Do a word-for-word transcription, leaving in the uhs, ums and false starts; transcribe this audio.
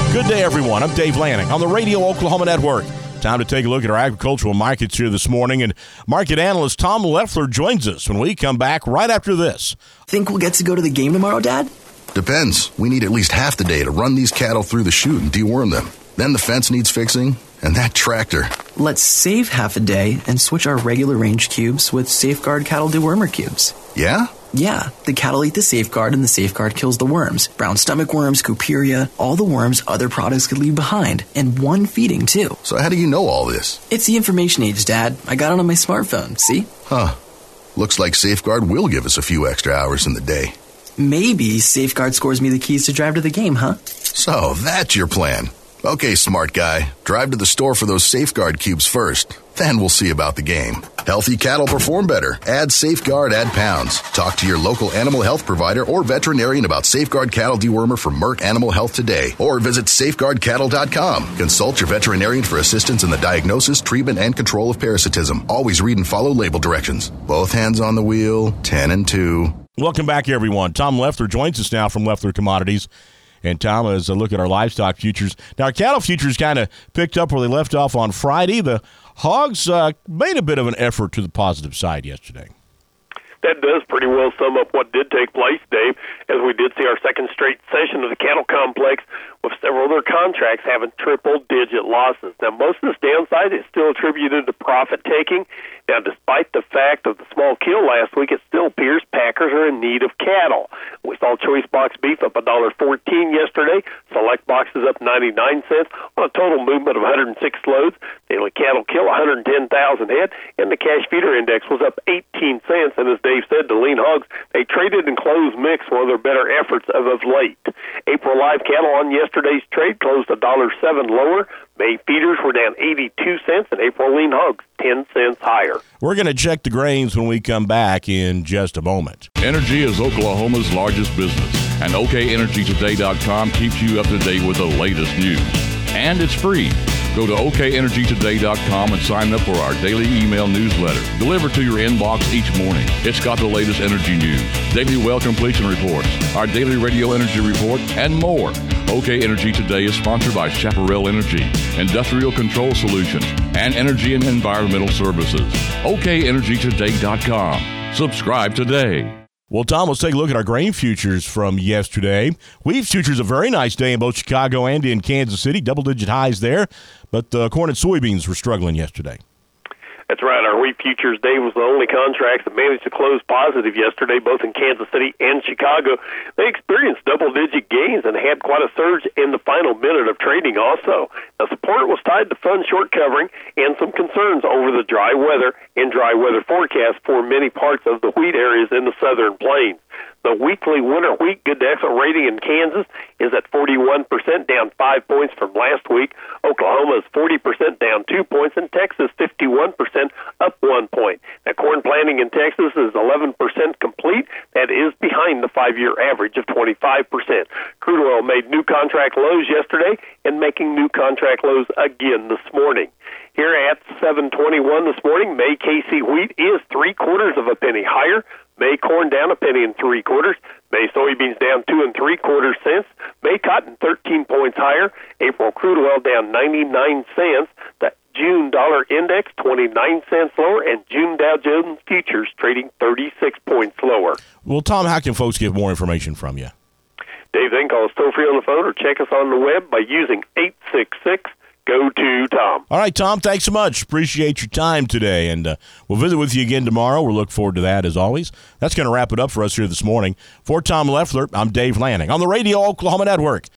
Good day, everyone. I'm Dave Lanning on the Radio Oklahoma Network. Time to take a look at our agricultural markets here this morning, and market analyst Tom Leffler joins us when we come back right after this. Think we'll get to go to the game tomorrow, Dad? Depends. We need at least half the day to run these cattle through the chute and deworm them. Then the fence needs fixing, and that tractor. Let's save half a day and switch our regular range cubes with Safeguard Cattle Dewormer cubes. Yeah? Yeah, the cattle eat the Safeguard and the Safeguard kills the worms. Brown stomach worms, Cuperia, all the worms other products could leave behind. And one feeding, too. So how do you know all this? It's the information age, Dad. I got it on my smartphone, see? Huh. Looks like Safeguard will give us a few extra hours in the day. Maybe Safeguard scores me the keys to drive to the game, huh? So that's your plan. Okay, smart guy. Drive to the store for those Safeguard cubes first. Then we'll see about the game. Healthy cattle perform better. Add Safeguard, add pounds. Talk to your local animal health provider or veterinarian about Safeguard Cattle Dewormer from Merck Animal Health today. Or visit safeguard cattle dot com. Consult your veterinarian for assistance in the diagnosis, treatment, and control of parasitism. Always read and follow label directions. Both hands on the wheel, ten and two. Welcome back, everyone. Tom Leffler joins us now from Leffler Commodities. And Tom, as a look at our livestock futures. Now, our cattle futures kind of picked up where they left off on Friday. The hogs uh, made a bit of an effort to the positive side yesterday. That does pretty well sum up what did take place, Dave, as we did see our second straight session of the cattle complex with several other contracts having triple-digit losses. Now, most of this downside is still attributed to profit-taking. Now, despite the fact of the small kill last week, it still appears packers are in need of cattle. We saw choice box beef up one dollar fourteen yesterday. Select boxes up ninety-nine cents on a total movement of one hundred six loads. Daily cattle kill one hundred ten thousand head, and the cash feeder index was up eighteen cents. And as Dave said, the lean hogs, they traded and closed mix, one of their better efforts of, of late. April live cattle on yesterday's trade closed one dollar seven lower. May feeders were down eighty-two cents, and April lean hogs ten cents higher. We're going to check the grains when we come back in just a moment. Energy is Oklahoma's largest business, and O K Energy Today dot com keeps you up to date with the latest news. And it's free. Go to O K Energy Today dot com and sign up for our daily email newsletter, delivered to your inbox each morning. It's got the latest energy news, daily well completion reports, our daily radio energy report, and more. O K Energy Today is sponsored by Chaparral Energy, Industrial Control Solutions, and Energy and Environmental Services. O K Energy Today dot com. Subscribe today. Well, Tom, let's take a look at our grain futures from yesterday. Wheat futures, a very nice day in both Chicago and in Kansas City, double-digit highs there, but uh, corn and soybeans were struggling yesterday. That's right. Our wheat futures, Dave, was the only contracts that managed to close positive yesterday, both in Kansas City and Chicago. They experienced double-digit gains and had quite a surge in the final minute of trading also. The support was tied to fund short covering and some concerns over the dry weather and dry weather forecast for many parts of the wheat areas in the southern plains. The weekly winter wheat good to excellent rating in Kansas is at forty-one percent, down five points from last week. Oklahoma is forty percent, down two points, and Texas fifty-one percent, up one point. Now, corn planting in Texas is eleven percent complete. That is behind the five-year average of twenty-five percent. Crude oil made new contract lows yesterday and making new contract lows again this morning. Here at seven twenty-one this morning, May K C wheat is three quarters of a penny higher. May corn down a penny and three quarters. May soybeans down two and three quarters cents. May cotton thirteen points higher. April crude oil down ninety-nine cents. The June dollar index twenty-nine cents lower, and June Dow Jones futures trading thirty-six points lower. Well, Tom, how can folks get more information from you? Dave, they can call us toll free on the phone or check us on the web by using eight six six Go to Tom. All right, Tom, thanks so much. Appreciate your time today, and uh, we'll visit with you again tomorrow. We'll look forward to that, as always. That's going to wrap it up for us here this morning. For Tom Leffler, I'm Dave Lanning on the Radio Oklahoma Network.